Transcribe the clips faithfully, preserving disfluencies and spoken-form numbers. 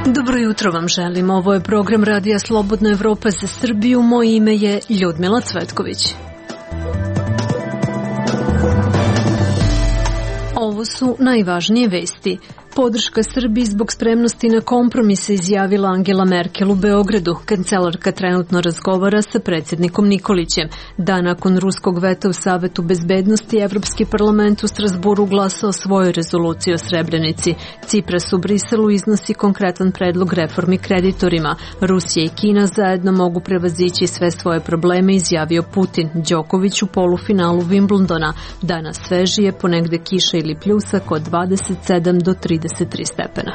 Dobro jutro vam želim. Ovo je program Radija Slobodna Evropa za Srbiju. Moje ime je Ljudmila Cvetković. Ovo su najvažnije vesti. Podrška Srbiji zbog spremnosti na kompromise izjavila Angela Merkel u Beogradu. Kancelarka trenutno razgovara sa predsjednikom Nikolićem. Dan nakon ruskog veta u Savetu bezbednosti, Evropski parlament u Strasburu glasao svojoj rezoluciji o Srebrenici. Cipras u Briselu iznosi konkretan predlog reformi kreditorima. Rusija i Kina zajedno mogu prevazići sve svoje probleme, izjavio Putin. Đoković u polufinalu Wimbledona. Danas svežije, ponegde kiša ili pljusak od dvadeset sedam do trideset tri stepena.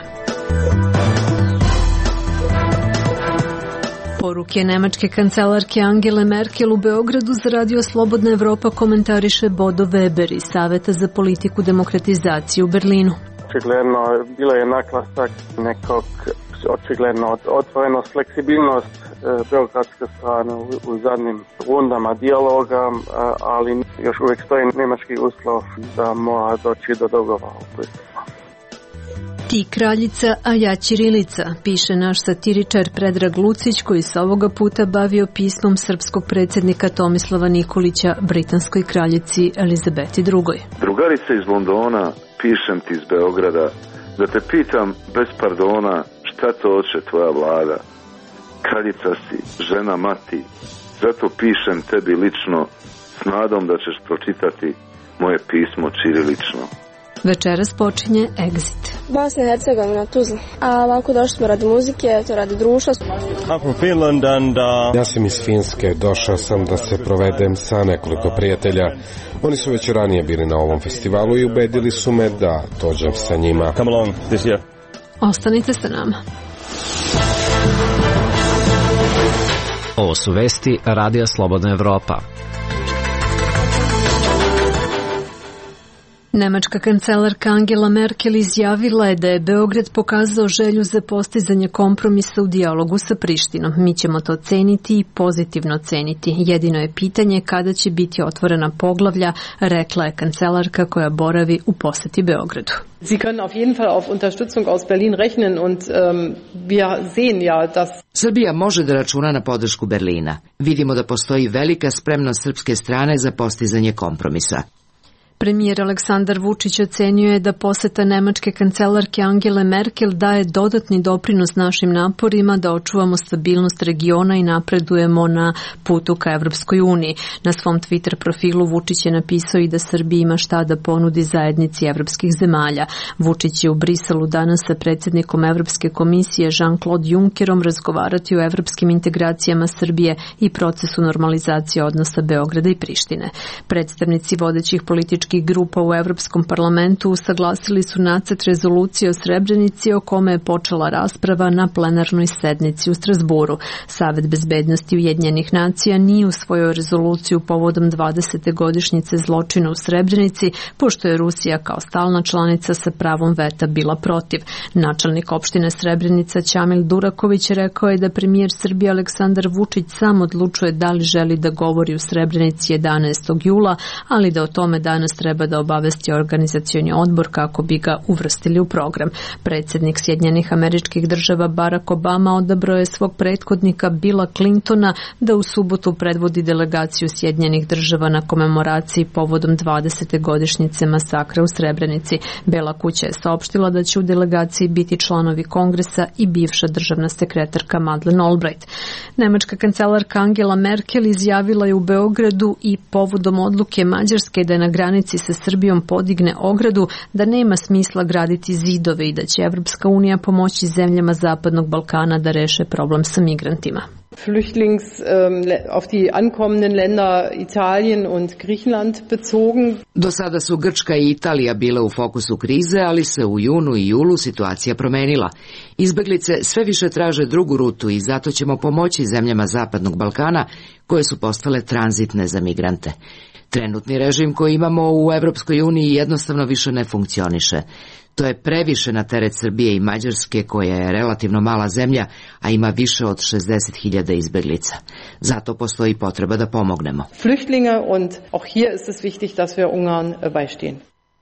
Poruke nemačke kancelarke Angele Merkel u Beogradu za Radio Slobodna Evropa komentariše Bodo Weber iz Saveta za politiku demokratizacije u Berlinu. Očigledno bilo je naglasak nekog očigledno otvorenost, fleksibilnost beogradske strane u zadnjim rundama dijaloga, ali još uvijek stoji nemački uslov da mora doći do dogovora u Briselu. Ti kraljica, a ja ćirilica, piše naš satiričar Predrag Lucić, koji se ovoga puta bavio pismom srpskog predsjednika Tomislava Nikolića britanskoj kraljici Elizabeti drugoj. Drugarice iz Londona, pišem ti iz Beograda, da te pitam bez pardona šta to hoće tvoja vlada. Kraljica si, žena mati, zato pišem tebi lično s nadom da ćeš pročitati moje pismo ćirilično. Večeras počinje Exit. Bosna i Hercegovina, Tuzla. A ovako došli smo radi muzike, to radi društva. I'm from Finland and, uh... Ja sam iz Finske, došao sam da se provedem sa nekoliko prijatelja. Oni su već ranije bili na ovom festivalu i ubedili su me da dođem sa njima. Come along this year. Ostanite sa nama. Ovo su vesti Radija Slobodna Evropa. Nemačka kancelarka Angela Merkel izjavila je da je Beograd pokazao želju za postizanje kompromisa u dijalogu sa Prištinom. Mi ćemo to ceniti i pozitivno ceniti. Jedino je pitanje kada će biti otvorena poglavlja, rekla je kancelarka koja boravi u poseti Beogradu. Sie können auf jeden Fall auf Unterstützung aus Berlin rechnen und um, wir sehen ja, dass Srbija može da računa na podršku Berlina. Vidimo da postoji velika spremnost srpske strane za postizanje kompromisa. Premijer Aleksandar Vučić ocenio je da poseta nemačke kancelarke Angele Merkel daje dodatni doprinos našim naporima da očuvamo stabilnost regiona i napredujemo na putu ka Evropskoj uniji. Na svom Twitter profilu Vučić je napisao i da Srbija ima šta da ponudi zajednici evropskih zemalja. Vučić je u Briselu danas sa predsjednikom Evropske komisije Jean-Claude Junckerom razgovarati o evropskim integracijama Srbije i procesu normalizacije odnosa Beograda i Prištine. Predstavnici vodećih političkih grupa u Evropskom parlamentu usaglasili su nacrt rezolucije o Srebrenici o kome je počela rasprava na plenarnoj sednici u Strasburu. Savet bezbednosti Ujedinjenih nacija nije usvojio rezoluciju povodom dvadesete godišnjice zločina u Srebrenici, pošto je Rusija kao stalna članica sa pravom veta bila protiv. Načelnik opštine Srebrenica Ćamil Duraković rekao je da premijer Srbije Aleksandar Vučić sam odlučuje da li želi da govori u Srebrenici jedanaestog jula, ali da o tome danas treba da obavesti organizacioni odbor kako bi ga uvrstili u program. Predsjednik Sjedinjenih Američkih Država Barack Obama odabrao je svog prethodnika Billa Clintona da u subotu predvodi delegaciju Sjedinjenih Država na komemoraciji povodom dvadesete godišnjice masakra u Srebrenici. Bela kuća je saopštila da će u delegaciji biti članovi Kongresa i bivša državna sekretarka Madeleine Albright. Nemačka kancelarka Angela Merkel izjavila je u Beogradu i povodom odluke Mađarske da je na granici sa Srbijom podigne ogradu, da nema smisla graditi zidove i da će Evropska unija pomoći zemljama Zapadnog Balkana da reše problem sa migrantima. Flüchtlings um, auf die ankommenden Länder Italien und Griechenland bezogen. Do sada su Grčka i Italija bile u fokusu krize, ali se u junu i julu situacija promenila. Izbeglice sve više traže drugu rutu i zato ćemo pomoći zemljama Zapadnog Balkana koje su postale tranzitne za migrante. Trenutni režim koji imamo u Evropskoj uniji jednostavno više ne funkcioniše. To je previše na teret Srbije i Mađarske, koja je relativno mala zemlja, a ima više od šezdeset hiljada izbeglica. Zato postoji potreba da pomognemo. Flüchtlinge und auch hier ist es wichtig, dass wir Ungarn beistehen.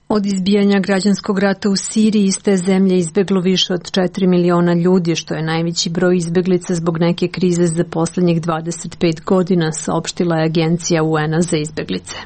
Od izbijanja građanskog rata u Siriji iz te zemlje izbeglo više od četiri miliona ljudi, što je najveći broj izbeglica zbog neke krize za poslednjih dvadeset pet godina, saopštila je Agencija U N-a za izbeglice.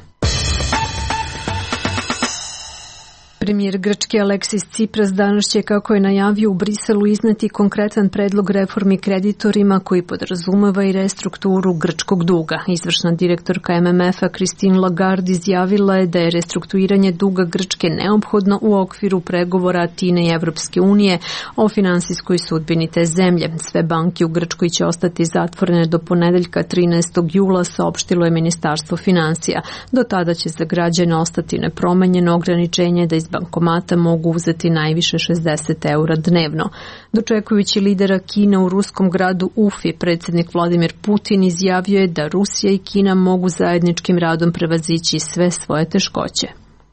Premijer Grčke Aleksis Tsipras danas će, kako je najavio, u Briselu izneti konkretan predlog reformi kreditorima koji podrazumeva i restrukturu grčkog duga. Izvršna direktorka M M F-a Christine Lagarde izjavila je da je restrukturiranje duga Grčke neophodno u okviru pregovora Atine i Evropske unije o finansijskoj sudbini te zemlje. Sve banke u Grčkoj će ostati zatvorene do ponedeljka trinaestog jula, saopštilo je Ministarstvo finansija. Do tada će za građane ostati nepromenjeno ograničenje da iz bankomata mogu uzeti najviše šezdeset eura dnevno. Dočekujući lidera Kine u ruskom gradu Ufi, predsjednik Vladimir Putin izjavio je da Rusija i Kina mogu zajedničkim radom prevazići sve svoje teškoće.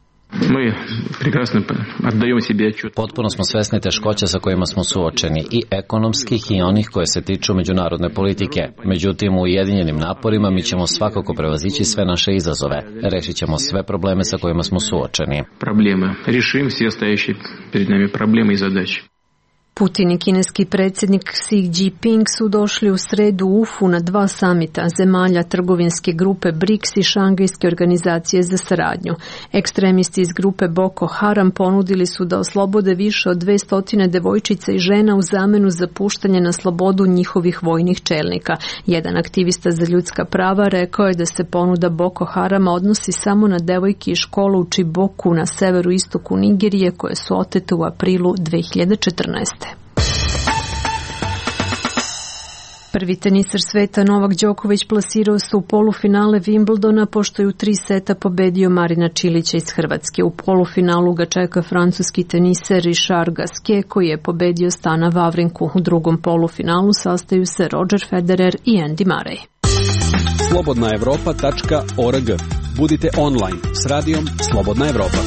Potpuno smo svesni teškoća sa kojima smo suočeni, i ekonomskih i onih koje se tiču međunarodne politike. Međutim, u ujedinjenim naporima mi ćemo svakako prevazići sve naše izazove. Rešit ćemo sve probleme sa kojima smo suočeni. Probleme. Rešim sve stojeće pred nami probleme i zadaće. Putin i kineski predsjednik Xi Jinping su došli u sredu u Ufu na dva samita zemalja trgovinske grupe BRICS i Šangajske organizacije za saradnju. Ekstremisti iz grupe Boko Haram ponudili su da oslobode više od dvesta devojčica i žena u zamenu za puštanje na slobodu njihovih vojnih čelnika. Jedan aktivista za ljudska prava rekao je da se ponuda Boko Harama odnosi samo na devojke iz škole u Čiboku na severu istoku Nigerije, koje su otete u aprilu dve hiljade četrnaeste. Prvi tenisar sveta Novak Đoković plasirao se u polufinale Wimbledona, pošto je u tri seta pobedio Marina Čilića iz Hrvatske. U polufinalu ga čeka francuski teniser Richard Gasquet, koji je pobedio Stana Vavrinku. U drugom polufinalu sastaju se Roger Federer i Andy Murray. slobodna evropa tačka org. Budite online s radijom Slobodna Evropa.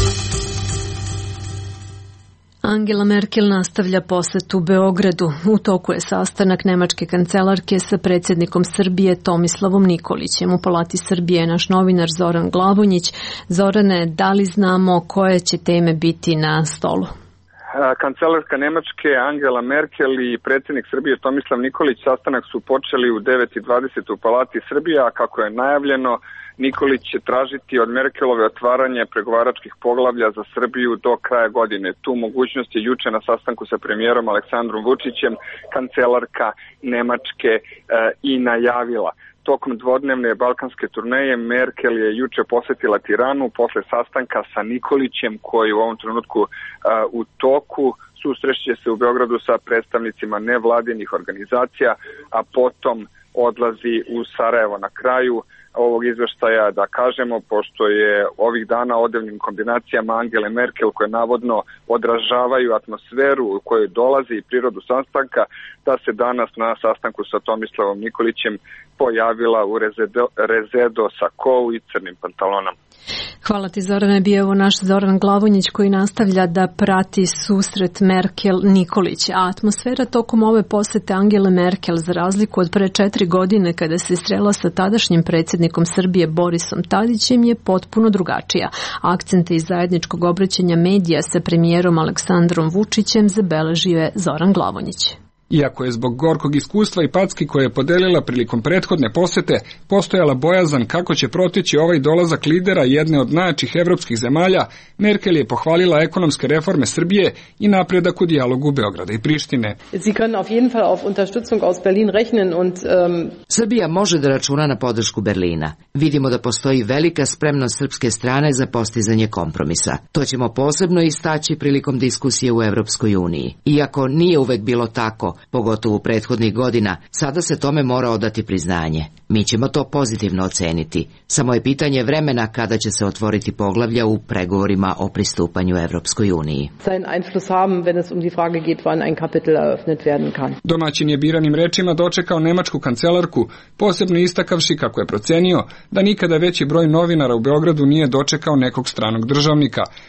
Angela Merkel nastavlja posetu Beogradu. U toku je sastanak nemačke kancelarke sa predsjednikom Srbije Tomislavom Nikolićem. U Palati Srbije je naš novinar Zoran Glavonjić. Zorane, da li znamo koje će teme biti na stolu? Kancelarka Nemačke Angela Merkel i predsjednik Srbije Tomislav Nikolić sastanak su počeli u devet i dvadeset u Palati Srbije, a kako je najavljeno, Nikolić će tražiti od Merkelove otvaranje pregovaračkih poglavlja za Srbiju do kraja godine. Tu mogućnost je juče na sastanku sa premijerom Aleksandrom Vučićem kancelarka Nemačke e, i najavila. Tokom dvodnevne balkanske turneje Merkel je juče posjetila Tiranu posle sastanka sa Nikolićem, koji u ovom trenutku uh, u toku. Susreće se u Beogradu sa predstavnicima nevladinih organizacija, a potom odlazi u Sarajevo. Na kraju ovog izveštaja da kažemo, pošto je ovih dana odevnim kombinacijama Angele Merkel, koje navodno odražavaju atmosferu u kojoj dolazi i prirodu sastanka, da se danas na sastanku sa Tomislavom Nikolićem pojavila u rezedo, rezedo sakou i crnim pantalonom. Hvala ti, Zorane. Bio je naš Zoran Glavonjić, koji nastavlja da prati susret Merkel-Nikolić. A atmosfera tokom ove posete Angele Merkel, za razliku od pre četiri godine kada se srela sa tadašnjim predsjednikom Srbije Borisom Tadićem, je potpuno drugačija. Akcente iz zajedničkog obraćanja medija sa premijerom Aleksandrom Vučićem zabeležio je Zoran Glavonjić. Iako je zbog gorkog iskustva i packi koje je podelila prilikom prethodne posete postojala bojazan kako će proteći ovaj dolazak lidera jedne od najjačih evropskih zemalja, Merkel je pohvalila ekonomske reforme Srbije i napredak u dijalogu Beograda i Prištine. Sie können auf jeden Fall auf Unterstützung aus Berlin rechnen und um... Srbija može da računa na podršku Berlina. Vidimo da postoji velika spremnost srpske strane za postizanje kompromisa. To ćemo posebno istaći prilikom diskusije u Evropskoj uniji. Iako nije uvek bilo tako, pogotovo u prethodnih godina, sada se tome mora odati priznanje. Mi ćemo to pozitivno oceniti. Samo je pitanje vremena kada će se otvoriti poglavlja u pregovorima o pristupanju Evropskoj uniji. Sein Einfluss haben, wenn es um die Frage geht, wann ein Kapitel eröffnet werden kann. Domaćin je biranim rečima dočekao nemačku kancelarku, posebno istakavši kako je procenio da nikada veći broj novinara u Beogradu nije dočekao nekog stranog državnika.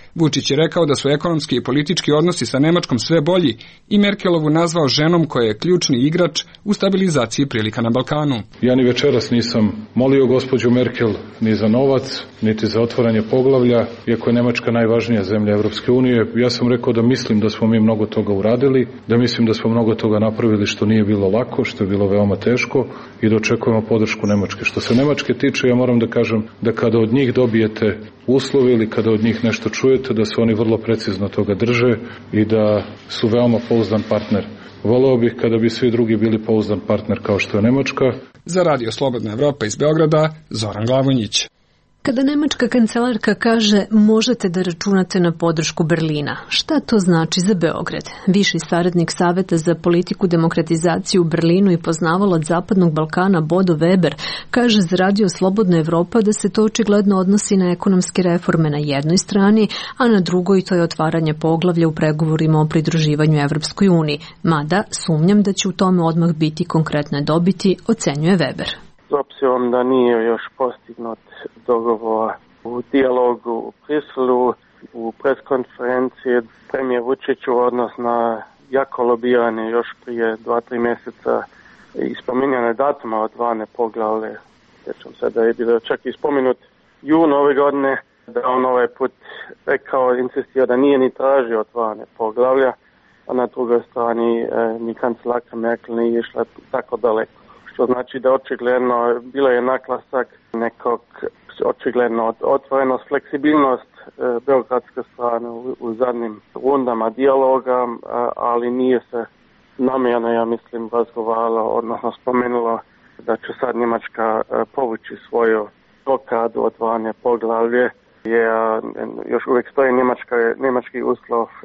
Vučić je rekao da su ekonomski i politički odnosi sa Nemačkom sve bolji i Merkelovu nazvao ženom koja je ključni igrač u stabilizaciji prilika na Balkanu. Ja ni večeras nisam molio gospođu Merkel ni za novac, niti za otvaranje poglavlja, iako je Nemačka najvažnija zemlja Evropske unije. Ja sam rekao da mislim da smo mi mnogo toga uradili, da mislim da smo mnogo toga napravili što nije bilo lako, što je bilo veoma teško i da očekujemo podršku Nemačke. Što se Nemačke tiče, ja moram da kažem da kada od njih dobijete uslove ili kada od njih nešto čujete, da se oni vrlo precizno toga drže i da su veoma pouzdan partner. Voleo bih kada bi svi drugi bili pouzdan partner kao što je Nemačka. Za Radio Slobodna Evropa iz Beograda, Zoran Glavonjić. Kada nemačka kancelarka kaže možete da računate na podršku Berlina, šta to znači za Beograd? Viši saradnik Saveta za politiku demokratizaciju u Berlinu i poznavalac Zapadnog Balkana Bodo Weber kaže za Radio Slobodna Evropa da se to očigledno odnosi na ekonomske reforme na jednoj strani, a na drugoj to je otvaranje poglavlja u pregovorima o pridruživanju Evropskoj uniji. Mada sumnjam da će u tome odmah biti konkretne dobiti, ocenjuje Weber. S obzirom da nije još postignut dogovor u dijalogu u Briselu, u preskonferenciji premijer Vučić u odnos na jako lobiranje još prije dva, tri mjeseca i spominjane datuma otvarane poglavlje. Sjećam se da je bilo čak i spominut jun ove godine, da on ovaj put rekao, insistio da nije ni tražio otvarane poglavlja, a na drugoj strani eh, ni kancelarka Merkel nije išla tako daleko. Što znači da očigledno bilo je naglasak nekog očigledno otvorenost, fleksibilnost e, beogradske strane u, u zadnjim rundama dijaloga, a, ali nije se namjerno, ja mislim, razgovaralo, odnosno spomenulo da će sad Njemačka e, povući svoju blokadu otvaranja poglavlje, jer još uvijek stoji Njemačka, njemački uslov e,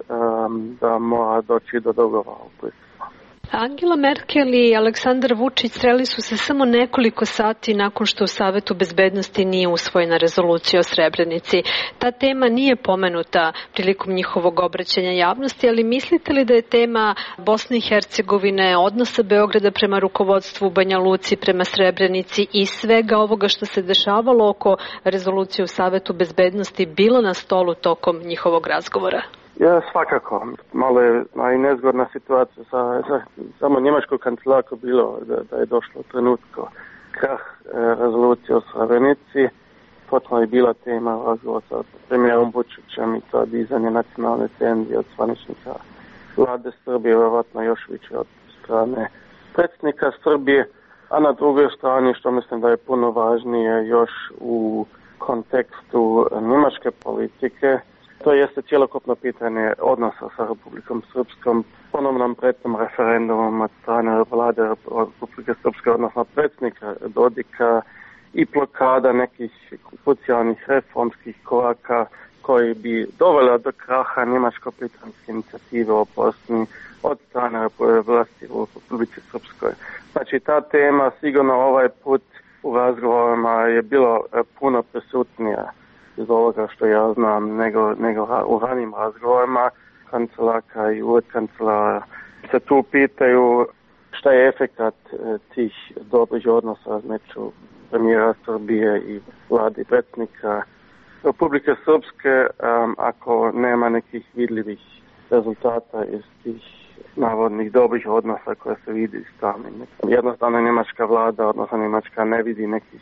da mora doći do dogovora u Briselu. Angela Merkel i Aleksandar Vučić sreli su se samo nekoliko sati nakon što u Savetu bezbednosti nije usvojena rezolucija o Srebrenici. Ta tema nije pomenuta prilikom njihovog obraćanja javnosti, ali mislite li da je tema Bosne i Hercegovine, odnosa Beograda prema rukovodstvu u Banja Luci, prema Srebrenici i svega ovoga što se dešavalo oko rezolucije u Savetu bezbednosti bila na stolu tokom njihovog razgovora? Ja, svakako. Malo je i nezgodna situacija sa, sa samo njemačkog kancelarku bilo da, da je došlo trenutko krah e, rezolucije o Srebrenici. Potom je bila tema razgovor sa premijerom Vučićem i to dizanje nacionalne tenzije od zvaničnika vlade Srbije, vjerovatno još više od strane predsjednika Srbije, a na drugoj strani, što mislim da je puno važnije još u kontekstu njemačke politike, to jeste cjelokupno pitanje odnosa sa Republikom Srpskom, ponovnom pretnom referendumom od strane vlade Republike Srpske, odnosno predsjednika Dodika i blokada nekih krucijalnih reformskih koraka koji bi dovela do kraha njemačko-britanske inicijative o Bosni od strane vlasti u Republike Srpskoj. Znači ta tema sigurno ovaj put u razgovorima je bilo puno prisutnija iz ovoga što ja znam nego, nego u ranim razgovorima. Kancelarka i ured kancelara se tu pitaju šta je efekat tih dobrih odnosa između premijera Srbije i vlade predsjednika Republike Srpske um, ako nema nekih vidljivih rezultata iz tih navodnih dobrih odnosa koje se vidi stalno. Jednostavno njemačka vlada, odnosno njemačka ne vidi nekih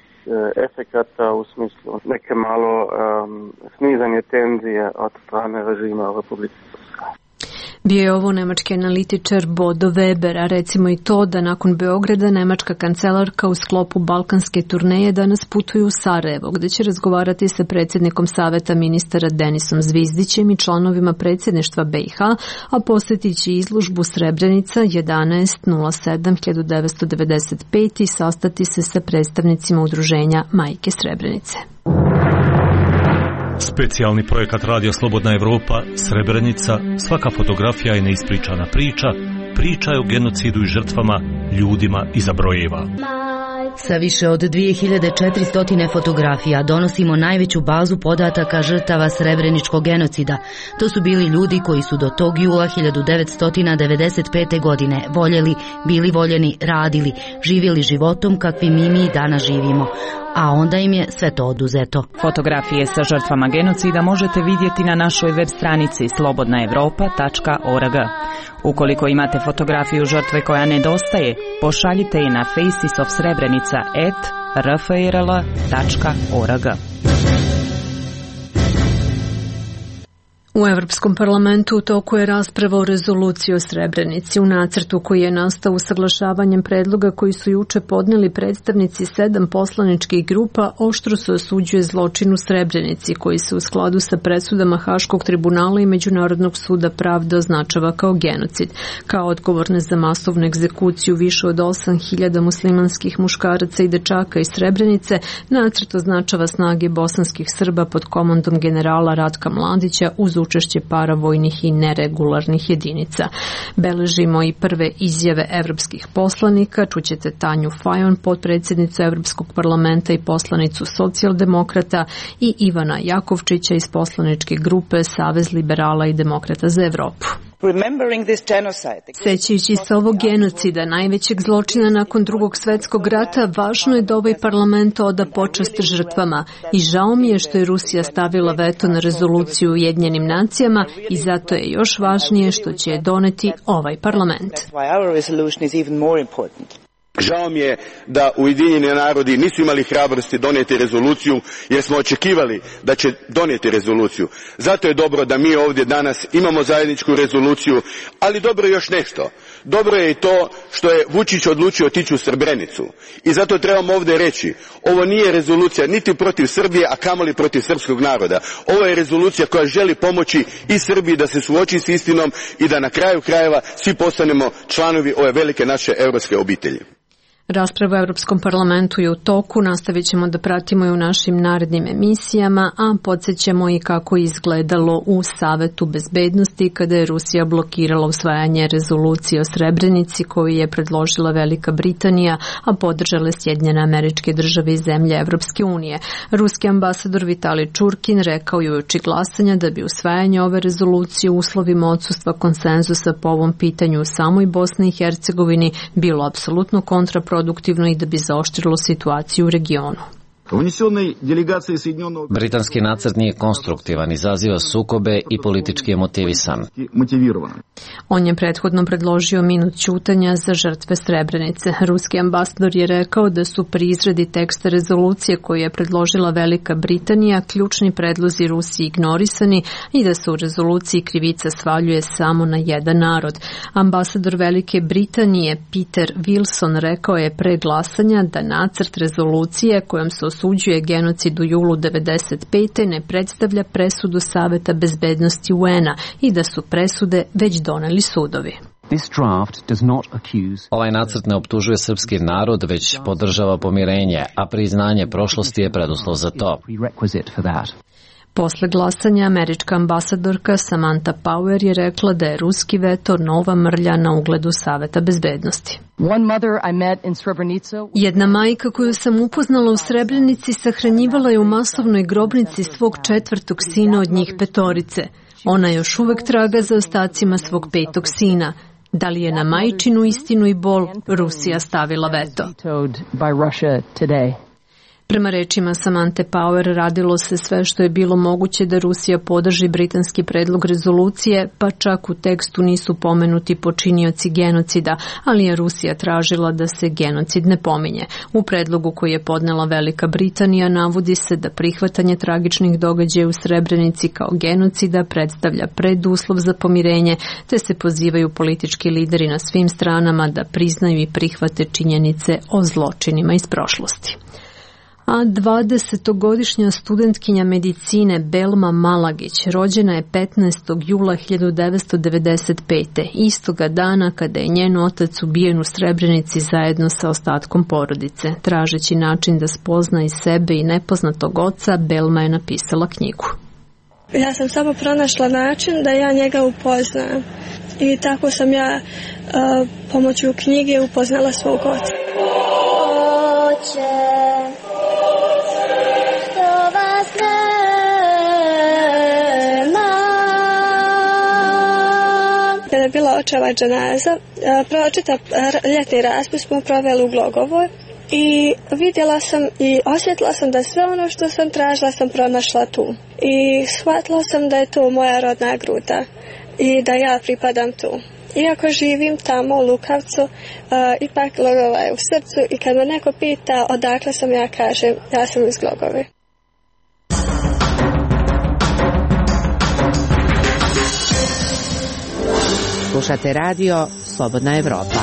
efekata u smislu neke malo um, snizanje tenzije od strane režima u Republike Srpske. Bio je ovo nemački analitičar Bodo Weber, a recimo i to da nakon Beograda nemačka kancelarka u sklopu balkanske turneje danas putuje u Sarajevo, gde će razgovarati sa predsjednikom Saveta ministara Denisom Zvizdićem i članovima predsjedništva B i H, a posjetit će izložbu Srebrenica jedanaest nula sedam hiljada devetsto devedeset pet i sastati se sa predstavnicima udruženja Majke Srebrenice. Specijalni projekat Radio Slobodna Evropa, Srebrenica, svaka fotografija je neispričana priča, priča je o genocidu i žrtvama, ljudima iza brojeva. Sa više od dvije hiljade četiristo fotografija donosimo najveću bazu podataka žrtava srebreničkog genocida. To su bili ljudi koji su do tog jula hiljadu devetsto devedeset pete. godine voljeli, bili voljeni, radili, živjeli životom kakvim i mi danas živimo. a onda im je sve to oduzeto. Fotografije sa žrtvama genocida možete vidjeti na našoj web stranici slobodna evropa tačka org. Ukoliko imate fotografiju žrtve koja nedostaje, pošaljite je na faces of srebrenica at r f r l tačka org. U Evropskom parlamentu u toku je rasprava o rezoluciji o Srebrenici. U nacrtu koji je nastao usaglašavanjem predloga koji su juče podneli predstavnici sedam poslaničkih grupa, oštro se osuđuje zločin u Srebrenici, koji se u skladu sa presudama Haškog tribunala i Međunarodnog suda pravde označava kao genocid. Kao odgovorne za masovnu egzekuciju više od osam hiljada muslimanskih muškaraca i dečaka iz Srebrenice, nacrt označava snage bosanskih Srba pod komandom generala Ratka Mladića uz učešće paravojnih i neregularnih jedinica. Beležimo i prve izjave evropskih poslanika. Čućete Tanju Fajon, potpredsjednicu Evropskog parlamenta i poslanicu socijaldemokrata, i Ivana Jakovčića iz poslaničke grupe Savez liberala i demokrata za Evropu. Sećajući se ovog genocida, najvećeg zločina nakon drugog svetskog rata, važno je da ovaj parlament oda počast žrtvama i žao mi je što je Rusija stavila veto na rezoluciju u Ujedinjenim nacijama i zato je još važnije što će je doneti ovaj parlament. Žao mi je da Ujedinjeni narodi nisu imali hrabrosti donijeti rezoluciju, jer smo očekivali da će donijeti rezoluciju. Zato je dobro da mi ovdje danas imamo zajedničku rezoluciju, ali dobro je još nešto. Dobro je i to što je Vučić odlučio otići u Srebrenicu. I zato trebamo ovdje reći, ovo nije rezolucija niti protiv Srbije, a kamoli protiv srpskog naroda. Ovo je rezolucija koja želi pomoći i Srbiji da se suoči s istinom i da na kraju krajeva svi postanemo članovi ove velike naše europske obitelji. Rasprava u Evropskom parlamentu je u toku, nastavit ćemo da pratimo i u našim narednim emisijama, a podsjećamo i kako je izgledalo u Savetu bezbednosti kada je Rusija blokirala usvajanje rezolucije o Srebrenici koju je predložila Velika Britanija, a podržale Sjedinjene Američke Države i zemlje Evropske unije. Ruski ambasador Vitalij Čurkin rekao je uoči glasanja da bi usvajanje ove rezolucije u uslovima odsustva konsenzusa po ovom pitanju u samoj Bosni i Hercegovini bilo apsolutno kontraproduktivno produktivno i da bi zaoštrilo situaciju u regionu. Britanski nacrt nije konstruktivan, izaziva sukobe i politički je motivisan. On je prethodno predložio minut ćutanja za žrtve Srebrenice. Ruski ambasador je rekao da su pri izradi teksta rezolucije koju je predložila Velika Britanija ključni predlozi Rusiji ignorisani i da se u rezoluciji krivica svaljuje samo na jedan narod. Ambasador Velike Britanije Peter Wilson rekao je pre glasanja da nacrt rezolucije kojom se osuđuje genocid u julu devedeset pete ne predstavlja presudu Saveta bezbednosti U N-a i da su presude već doneli sudovi. Ovaj nacrt ne optužuje srpski narod, već podržava pomirenje, a priznanje prošlosti je preduslov za to. Posle glasanja američka ambasadorka Samantha Power je rekla da je ruski veto nova mrlja na ugledu Saveta bezbednosti. Jedna majka koju sam upoznala u Srebrenici sahranjivala je u masovnoj grobnici svog četvrtog sina od njih petorice. Ona još uvek traga za ostacima svog petog sina. Da li je na majčinu istinu i bol Rusija stavila veto? Prema rečima Samanthe Power, radilo se sve što je bilo moguće da Rusija podrži britanski predlog rezolucije, pa čak u tekstu nisu pomenuti počinioci genocida, ali je Rusija tražila da se genocid ne pominje. U predlogu koji je podnela Velika Britanija navodi se da prihvatanje tragičnih događaja u Srebrenici kao genocida predstavlja preduslov za pomirenje, te se pozivaju politički lideri na svim stranama da priznaju i prihvate činjenice o zločinima iz prošlosti. A dvadesetogodišnja studentkinja medicine Belma Malagić rođena je petnaestog jula hiljadu devetsto devedeset pete. Istoga dana kada je njen otac ubijen u Srebrenici zajedno sa ostatkom porodice. Tražeći način da spozna i sebe i nepoznatog oca, Belma je napisala knjigu. Ja sam samo pronašla način da ja njega upoznam. I tako sam ja uh, pomoću knjige upoznala svog oca. Oče. Kada je bila očeva dženaza, pročita ljetni raspust smo proveli u Glogovoj i vidjela sam i osjetila sam da sve ono što sam tražila sam pronašla tu. I shvatila sam da je to moja rodna gruda i da ja pripadam tu. Iako živim tamo u Lukavcu, uh, ipak Glogova je u srcu i kad me neko pita odakle sam, ja kažem ja sam iz Glogove. Slušate radio Slobodna Evropa.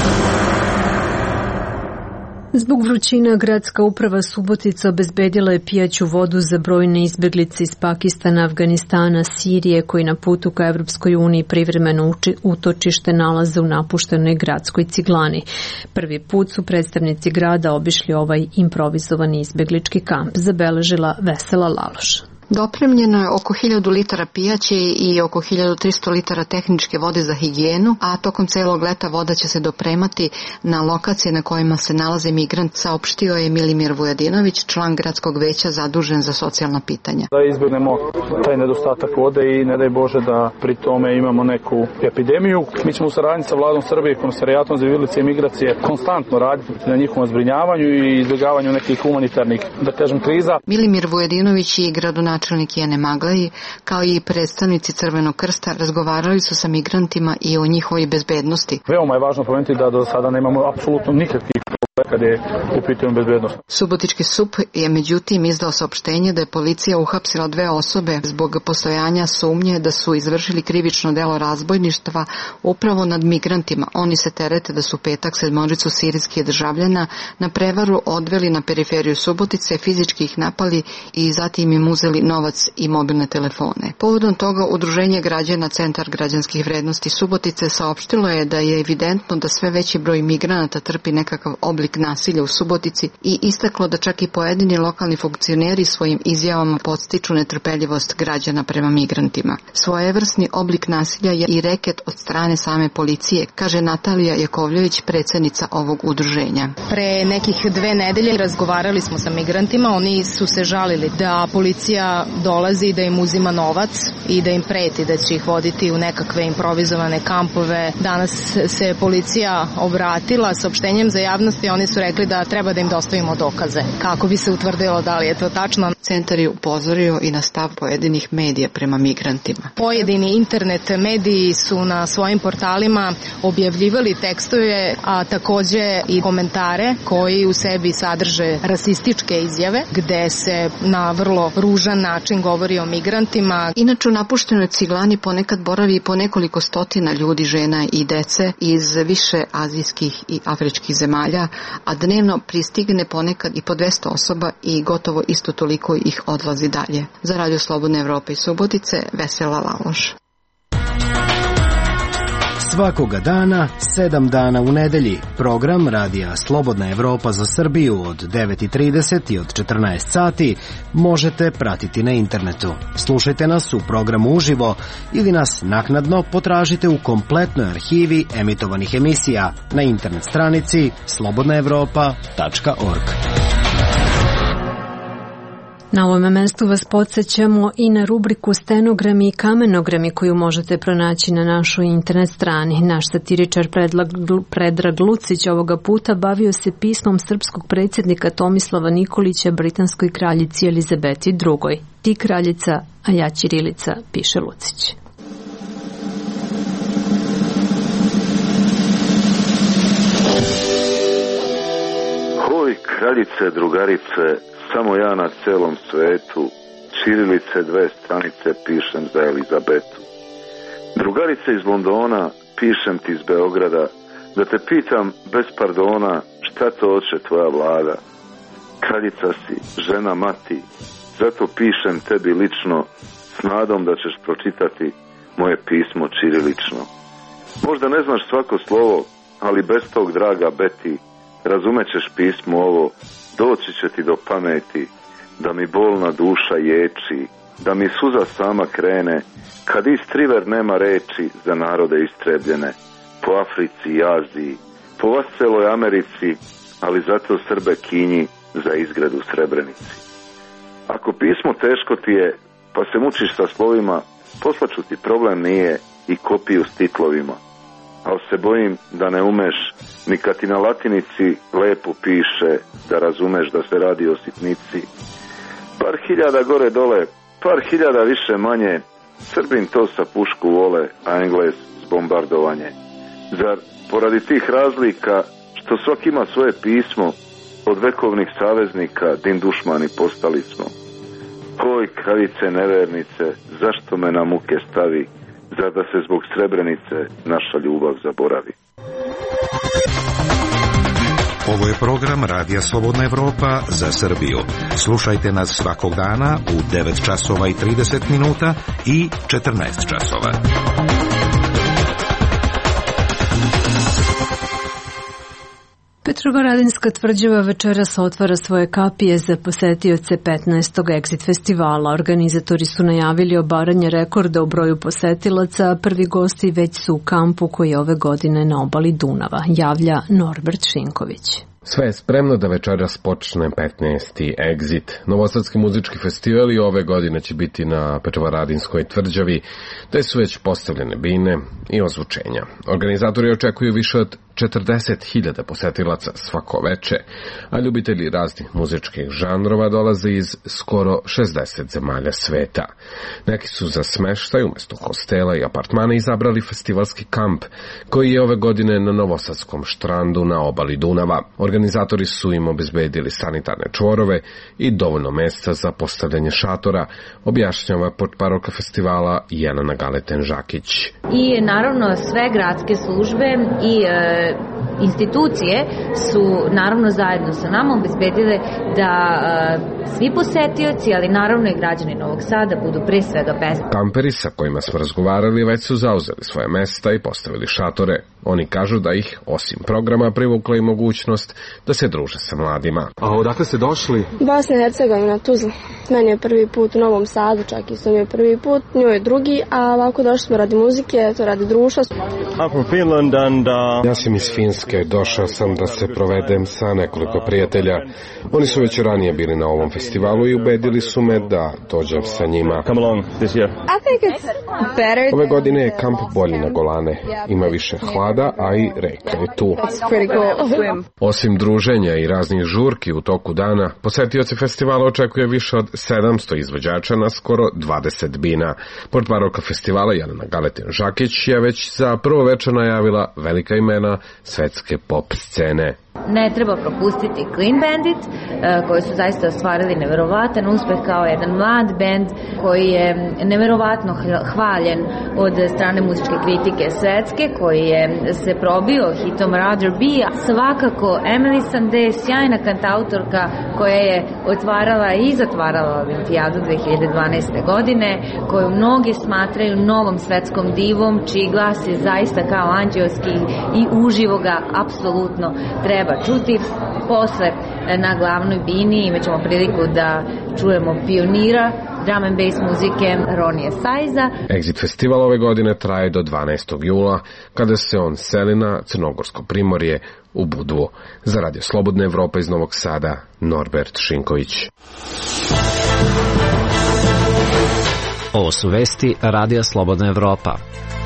Zbog vrućina gradska uprava Subotica obezbedila je pijaću vodu za brojne izbeglice iz Pakistana, Afganistana, Sirije koji na putu ka Evropskoj uniji privremeno utočište nalaze u napuštenoj gradskoj ciglani. Prvi put su predstavnici grada obišli ovaj improvizovani izbeglički kamp, zabeležila Vesela Laloš. Dopremljeno je oko hiljadu litara pijaće i oko hiljadu tristo litara tehničke vode za higijenu, a tokom celog leta voda će se dopremati na lokacije na kojima se nalaze migrant, saopštio je Milimir Vujadinović, član gradskog veća zadužen za socijalna pitanja. Da izbjegnemo taj nedostatak vode i ne daj Bože da pri tome imamo neku epidemiju. Mi ćemo u saradnji sa vladom Srbije, Komisarijatom za izbjeglice i migracije konstantno raditi na njihovom zbrinjavanju i izbjegavanju nekih humanitarnih, da kažem, kriza. Milimir Vujadinović i gradonačelnik načelnik Jene Maglaji, kao i predstavnici Crvenog krsta, razgovarali su sa migrantima i o njihovoj bezbednosti. Veoma je važno pomenuti da do sada nemamo apsolutno nikakvih kad je u pitanju bezbednost. Subotički S U P je međutim izdao saopštenje da je policija uhapsila dve osobe zbog postojanja sumnje da su izvršili krivično delo razbojništva upravo nad migrantima. Oni se terete da su petak sedmoricu sirijskih državljana na prevaru odveli na periferiju Subotice, fizički ih napali i zatim im uzeli novac i mobilne telefone. Povodom toga Udruženje građana Centar građanskih vrednosti Subotice saopštilo je da je evidentno da sve veći broj migranata trpi nekakav oblik nasilja u Subotici i istaklo da čak i pojedini lokalni funkcioneri svojim izjavama podstiču netrpeljivost građana prema migrantima. Svojevrsni oblik nasilja je i reket od strane same policije, kaže Natalija Jakovljević, predsjednica ovog udruženja. Pre nekih dve nedelje razgovarali smo sa migrantima, oni su se žalili da policija dolazi da im uzima novac i da im preti da će ih voditi u nekakve improvizovane kampove. Danas se policija obratila saopštenjem za javnost i oni su rekli da treba da im dostavimo dokaze kako bi se utvrdilo da li je to tačno. Centar je upozorio i na stav pojedinih medija prema migrantima. Pojedini internet mediji su na svojim portalima objavljivali tekstove, a takođe i komentare koji u sebi sadrže rasističke izjave gde se na vrlo ružan način govori o migrantima. Inače u napuštenoj ciglani ponekad boravi po nekoliko stotina ljudi, žena i dece iz više azijskih i afričkih zemalja, a dnevno pristigne ponekad i po dvesta osoba i gotovo isto toliko ih odlazi dalje. Za Radio Slobodne Evrope i Subotice, Vesela Laloš. Svakoga dana, sedam dana u nedelji, program Radija Slobodna Evropa za Srbiju od devet i trideset i od četrnaest sati možete pratiti na internetu. Slušajte nas u programu uživo ili nas naknadno potražite u kompletnoj arhivi emitovanih emisija na internet stranici slobodna evropa tačka org. Na ovom mestu vas podsjećamo i na rubriku Stenogrami i kamenogrami koju možete pronaći na našoj internet strani. Naš satiričar Predrag Lucić ovoga puta bavio se pismom srpskog predsjednika Tomislava Nikolića britanskoj kraljici Elizabeti drugoj. Ti kraljica, a ja ćirilica, piše Lucić. Hoj, kraljice, drugarice, samo ja na celom svetu, ćirilice dve stranice pišem za Elizabetu. Drugarice iz Londona, pišem ti iz Beograda, da te pitam bez pardona šta to hoće tvoja vlada. Kraljica si, žena mati, zato pišem tebi lično, s nadom da ćeš pročitati moje pismo ćirilično. Možda ne znaš svako slovo, ali bez tog, draga Beti, razumećeš pismo ovo, doći će ti do pameti, da mi bolna duša ječi, da mi suza sama krene, kad istriver nema reči za narode istrebljene, po Africi i Aziji, po vasceloj Americi, ali zato Srbe kinji za izgred u Srebrenici. Ako pismo teško ti je, pa se mučiš sa slovima, poslaću ti, problem nije, i kopiju s titlovima. ali se bojim da ne umeš, ni kad ti na latinici lepo piše da razumeš da se radi o sitnici. Par hiljada gore dole, par hiljada više manje, Srbin to sa pušku vole, a Engles s bombardovanje. Zar poradi tih razlika, što svak ima svoje pismo, od vekovnih saveznika din dušmani postali smo. Oj, kravice nevernice, zašto me na muke stavi, zar da se zbog Srebrenice naša ljubav zaboravi. Ovo je program Radija Slobodna Evropa za Srbiju. Slušajte nas svakog dana u devet časova i trideset minuta i četrnaest časova. Petrovaradinska tvrđava večeras otvara svoje kapije za posetioce petnaestog Exit festivala. Organizatori su najavili obaranje rekorda u broju posetilaca, a prvi gosti već su u kampu koji je ove godine na obali Dunava, javlja Norbert Šinković. Sve je spremno da večeras počne petnaesti Exit. Novosadski muzički festival i ove godine će biti na Petrovaradinskoj tvrđavi, te su već postavljene bine i ozvučenja. Organizatori očekuju više od četrdeset hiljada posetilaca svako veče, a ljubitelji raznih muzičkih žanrova dolaze iz skoro šezdeset zemalja sveta. Neki su za smeštaj umjesto hostela i apartmana izabrali festivalski kamp, koji je ove godine na Novosadskom štrandu na obali Dunava. Organizatori su im obezbedili sanitarne čvorove i dovoljno mesta za postavljanje šatora, objašnjava portparolka festivala Jelena Galeten-Žakić. I naravno sve gradske službe i e, institucije su naravno zajedno sa nama obezbedile da e, svi posetioci, ali naravno i građani Novog Sada budu pre svega bezbedni. Kamperi sa kojima smo razgovarali već su zauzeli svoje mesta i postavili šatore. Oni kažu da ih, osim programa, privukla i mogućnost da se druže sa mladima. A odakle ste došli? Bosna i Hercegovina, Tuzla. Meni je prvi put u Novom Sadu, čak i sam je prvi put, njoj je drugi, a ovako došli smo radi muzike, to radi društva. I'm from Finland and, uh... Ja sam iz Finske, došao sam da se provedem sa nekoliko prijatelja. Oni su već ranije bili na ovom festivalu i ubedili su me da dođem sa njima. Come along this year. I think it's better. Ove godine je kamp bolji na Golane. Ima više hlada, a i reka je tu. It's pretty cool. Osim druženja i raznih žurki u toku dana, posetioci festivala očekuje više od sedamsto izvođača na skoro dvadeset bina. Portparolka festivala Jelena Galeten-Žakić je već za prvo večer najavila velika imena svetske pop scene. Ne treba propustiti Clean Bandit, koji su zaista ostvarili neverovatan uspeh kao jedan mlad bend koji je neverovatno hvaljen od strane muzičke kritike svetske, koji je se probio hitom Rather Be. Svakako Emily Sandé, sjajna kantautorka koja je otvarala i zatvarala Olimpijadu dve hiljade dvanaeste. godine, koju mnogi smatraju novom svetskom divom, čiji glas je zaista kao anđeoski i uživo ga apsolutno treba čuti. Posle na glavnoj bini imat ćemo priliku da čujemo pionira drum and bass muzike Ronije Sajza. Exit festival ove godine traje do dvanaestog jula, kada se on seli na Crnogorsko primorje u Budvu. Za Radio Slobodna Evropa iz Novog Sada, Norbert Šinković. Ovo su vesti Radija Slobodna Evropa.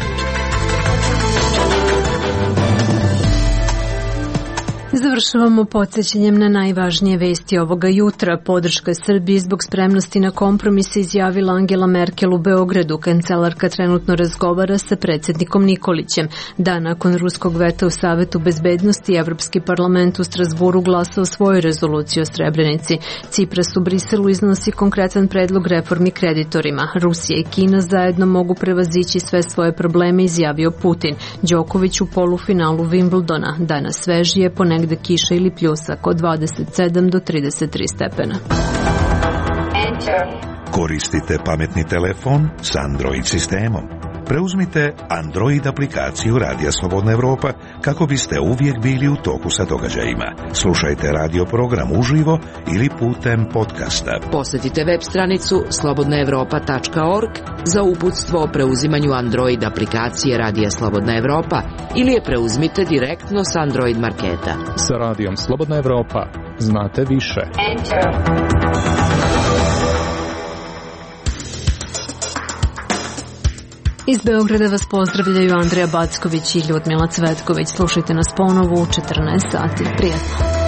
Završavamo podsjećanjem na najvažnije vesti ovoga jutra. Podrška Srbiji zbog spremnosti na kompromise izjavila Angela Merkel u Beogradu. Kancelarka trenutno razgovara sa predsjednikom Nikolićem. Dan nakon ruskog veta u Savetu bezbednosti, Evropski parlament u Strasburu glasao svoju rezoluciju o Srebrenici. Cipras u Briselu iznosi konkretan predlog reformi kreditorima. Rusija i Kina zajedno mogu prevazići sve svoje probleme, izjavio Putin. Đoković u polufinalu Wimbledona. Danas svežije, ponegde kiša ili pljusak od dvadeset sedam do trideset tri stepena. Koristite pametni telefon s Android sistemom. Preuzmite Android aplikaciju Radija Slobodna Evropa kako biste uvijek bili u toku sa događajima. Slušajte radio program uživo ili putem podcasta. Posjetite web stranicu slobodna evropa tačka org za uputstvo o preuzimanju Android aplikacije Radija Slobodna Evropa ili je preuzmite direktno s Android marketa. Sa Radijom Slobodna Evropa znate više. Enter. Iz Beograda vas pozdravljaju Andreja Backović i Ljudmila Cvetković. Slušajte nas ponovo u četrnaest sati. Prijatno.